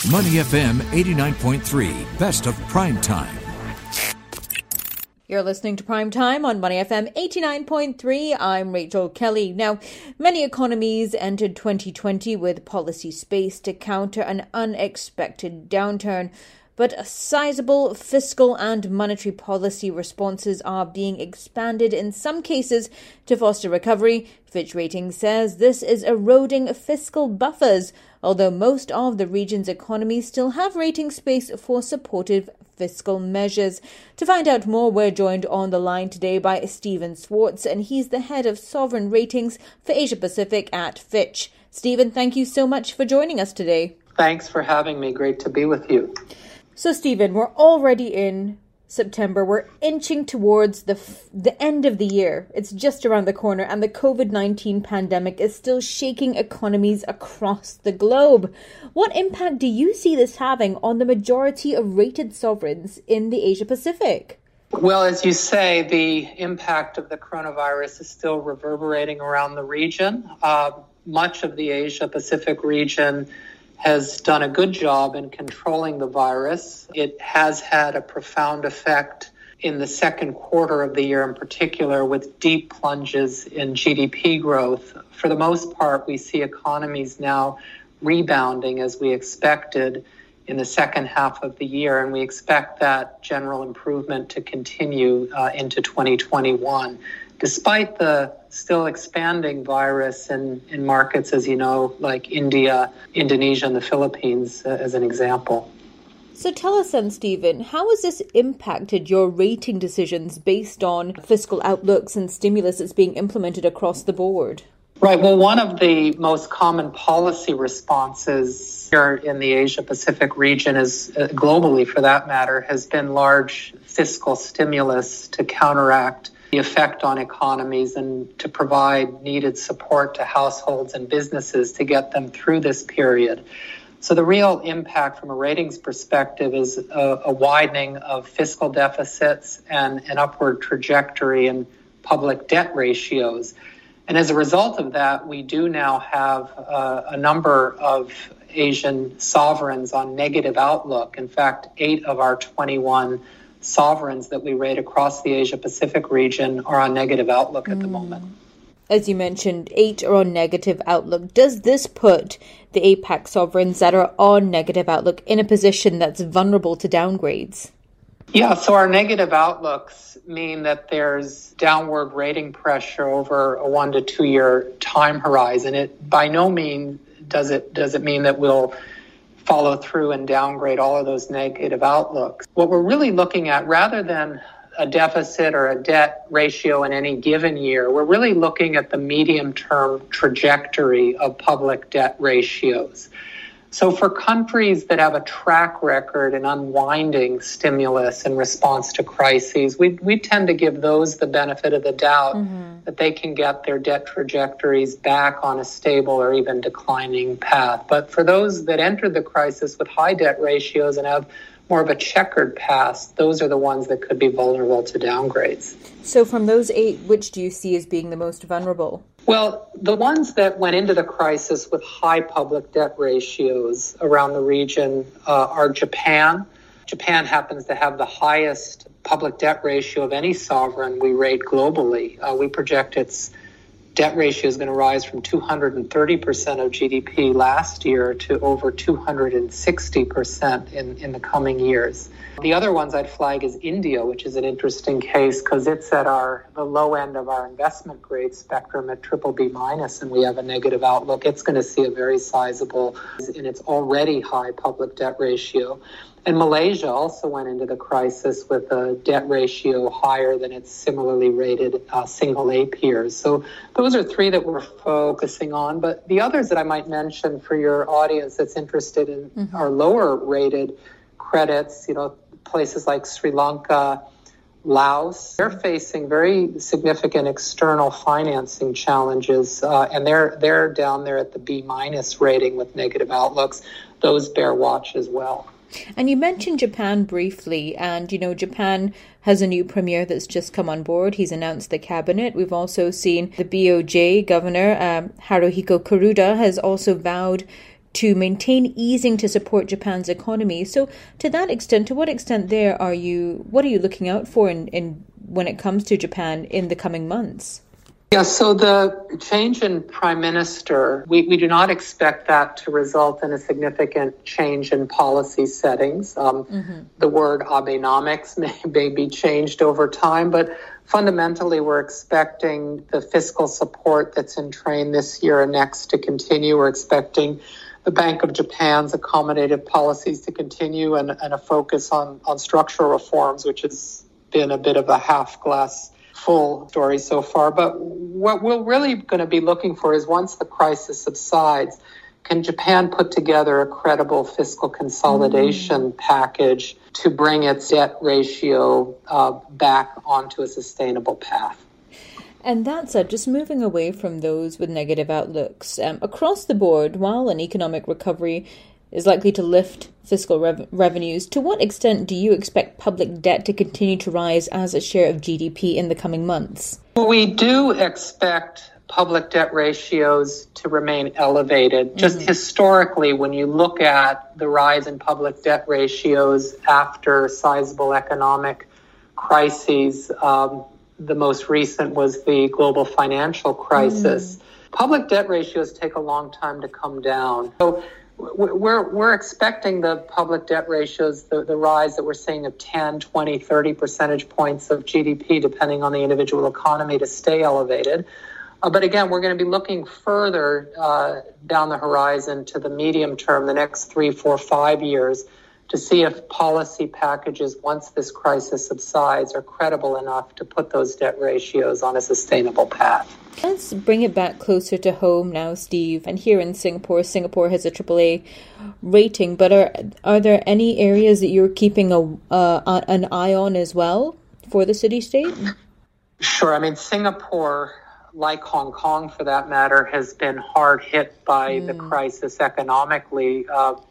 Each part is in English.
Money FM 89.3, best of prime time. You're listening to Prime Time on Money FM 89.3. I'm Rachel Kelly. Now, many economies entered 2020 with policy space to counter an unexpected downturn. But sizable fiscal and monetary policy responses are being expanded in some cases to foster recovery. Fitch Ratings says this is eroding fiscal buffers, although most of the region's economies still have rating space for supportive fiscal measures. To find out more, we're joined on the line today by Stephen Swartz, and he's the head of sovereign ratings for Asia Pacific at Fitch. Stephen, thank you so much for joining us today. Thanks for having me. Great to be with you. So, Stephen, we're already in September. We're inching towards the end of the year. It's just around the corner, and the COVID-19 pandemic is still shaking economies across the globe. What impact do you see this having on the majority of rated sovereigns in the Asia Pacific? Well, as you say, the impact of the coronavirus is still reverberating around the region. Much of the Asia Pacific region has done a good job in controlling the virus. It has had a profound effect in the second quarter of the year in particular, with deep plunges in GDP growth. For the most part, we see economies now rebounding as we expected in the second half of the year, and we expect that general improvement to continue into 2021. Despite the still expanding virus in markets, as you know, like India, Indonesia, and the Philippines, as an example. So tell us then, Stephen, how has this impacted your rating decisions based on fiscal outlooks and stimulus that's being implemented across the board? Right. Well, one of the most common policy responses here in the Asia-Pacific region is, globally for that matter, has been large fiscal stimulus to counteract the effect on economies and to provide needed support to households and businesses to get them through this period. So the real impact from a ratings perspective is a widening of fiscal deficits and an upward trajectory in public debt ratios. And as a result of that, we do now have a number of Asian sovereigns on negative outlook. In fact, 8 of our 21 sovereigns that we rate across the Asia-Pacific region are on negative outlook at the moment. As you mentioned, 8 are on negative outlook. Does this put the APAC sovereigns that are on negative outlook in a position that's vulnerable to downgrades? Yeah, so our negative outlooks mean that there's downward rating pressure over a 1 to 2 year time horizon. It by no means does it mean that we'll follow through and downgrade all of those negative outlooks. What we're really looking at, rather than a deficit or a debt ratio in any given year, we're really looking at the medium-term trajectory of public debt ratios. So for countries that have a track record in unwinding stimulus in response to crises, we tend to give those the benefit of the doubt that they can get their debt trajectories back on a stable or even declining path. But for those that entered the crisis with high debt ratios and have more of a checkered past, those are the ones that could be vulnerable to downgrades. So from those 8, which do you see as being the most vulnerable? Well, the ones that went into the crisis with high public debt ratios around the region are Japan. Japan happens to have the highest public debt ratio of any sovereign we rate globally. We project its debt ratio is going to rise from 230% of GDP last year to over 260% in the coming years. The other ones I'd flag is India, which is an interesting case because it's at the low end of our investment grade spectrum at BBB-, and we have a negative outlook. It's going to see a very sizable in its already high public debt ratio. And Malaysia also went into the crisis with a debt ratio higher than its similarly rated single A peers. So those are 3 that we're focusing on. But the others that I might mention for your audience that's interested in are lower rated credits, places like Sri Lanka, Laos. They're facing very significant external financing challenges, and they're down there at the B- rating with negative outlooks. Those bear watch as well. And you mentioned Japan briefly, and, Japan has a new premier that's just come on board. He's announced the cabinet. We've also seen the BOJ governor, Haruhiko Kuroda, has also vowed to maintain easing to support Japan's economy. So to that extent, to what extent what are you looking out for in when it comes to Japan in the coming months? Yeah, so the change in prime minister, we do not expect that to result in a significant change in policy settings. The word Abenomics may be changed over time, but fundamentally we're expecting the fiscal support that's in train this year and next to continue. We're expecting the Bank of Japan's accommodative policies to continue and a focus on structural reforms, which has been a bit of a half glass full story so far. But what we're really going to be looking for is once the crisis subsides, can Japan put together a credible fiscal consolidation package to bring its debt ratio back onto a sustainable path? And that said, just moving away from those with negative outlooks, across the board, while an economic recovery is likely to lift fiscal revenues, to what extent do you expect public debt to continue to rise as a share of GDP in the coming months? Well, we do expect public debt ratios to remain elevated. Just historically, when you look at the rise in public debt ratios after sizable economic crises, the most recent was the global financial crisis. Public debt ratios take a long time to come down. So we're expecting the public debt ratios, the rise that we're seeing of 10, 20, 30 percentage points of GDP, depending on the individual economy, to stay elevated. But again, we're going to be looking further down the horizon to the medium term, the next 3, 4, 5 years, to see if policy packages, once this crisis subsides, are credible enough to put those debt ratios on a sustainable path. Let's bring it back closer to home now, Steve. And here in Singapore has a AAA rating, but are there any areas that you're keeping an eye on as well for the city-state? Sure. I mean, Singapore, like Hong Kong for that matter, has been hard hit by the crisis economically.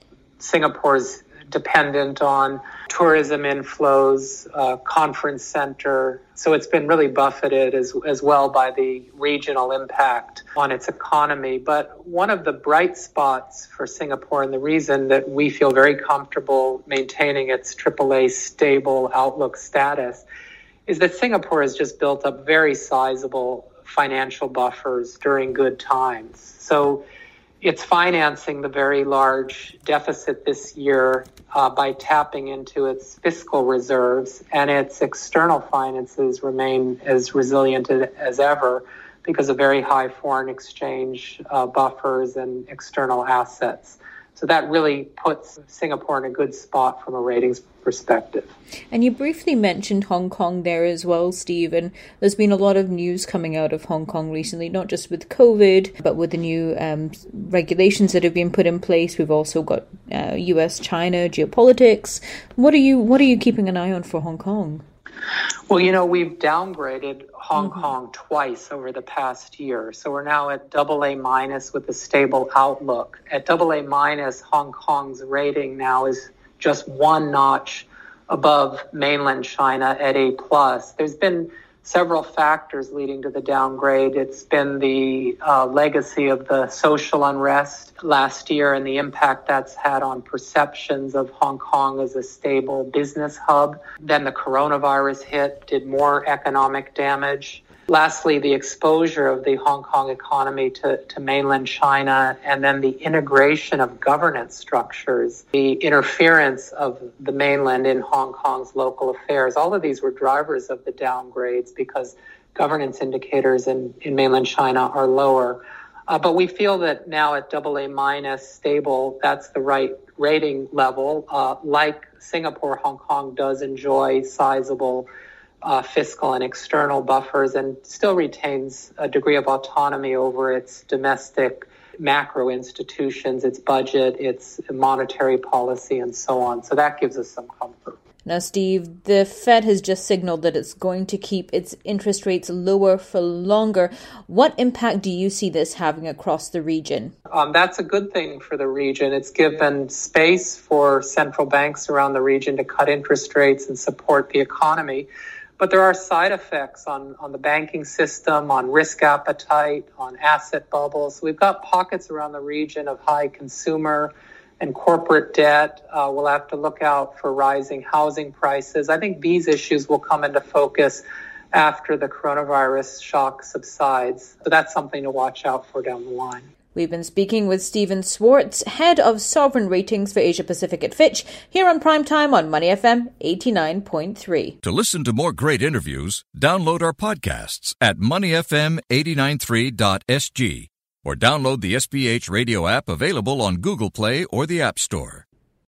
Singapore's dependent on tourism inflows, conference center. So it's been really buffeted as well by the regional impact on its economy. But one of the bright spots for Singapore, and the reason that we feel very comfortable maintaining its AAA stable outlook status, is that Singapore has just built up very sizable financial buffers during good times. So it's financing the very large deficit this year by tapping into its fiscal reserves, and its external finances remain as resilient as ever because of very high foreign exchange buffers and external assets. So that really puts Singapore in a good spot from a ratings perspective. And you briefly mentioned Hong Kong there as well, Steve, and there's been a lot of news coming out of Hong Kong recently, not just with COVID, but with the new regulations that have been put in place. We've also got US-China geopolitics. What are you keeping an eye on for Hong Kong? Well, we've downgraded Hong Kong twice over the past year. So we're now at AA- with a stable outlook. At AA-, Hong Kong's rating now is just one notch above mainland China at A+. There's been several factors leading to the downgrade. It's been the legacy of the social unrest last year and the impact that's had on perceptions of Hong Kong as a stable business hub. Then the coronavirus hit, did more economic damage. Lastly, the exposure of the Hong Kong economy to mainland China, and then the integration of governance structures, the interference of the mainland in Hong Kong's local affairs. All of these were drivers of the downgrades because governance indicators in mainland China are lower. But we feel that now at AA- stable, that's the right rating level. Like Singapore, Hong Kong does enjoy sizable fiscal and external buffers and still retains a degree of autonomy over its domestic macro institutions, its budget, its monetary policy, and so on. So that gives us some comfort. Now, Steve, the Fed has just signaled that it's going to keep its interest rates lower for longer. What impact do you see this having across the region? That's a good thing for the region. It's given space for central banks around the region to cut interest rates and support the economy. But there are side effects on the banking system, on risk appetite, on asset bubbles. We've got pockets around the region of high consumer and corporate debt. We'll have to look out for rising housing prices. I think these issues will come into focus after the coronavirus shock subsides. So that's something to watch out for down the line. We've been speaking with Stephen Swartz, head of sovereign ratings for Asia Pacific at Fitch, here on Primetime on Money FM 89.3. To listen to more great interviews, download our podcasts at moneyfm893.sg or download the SPH radio app available on Google Play or the App Store.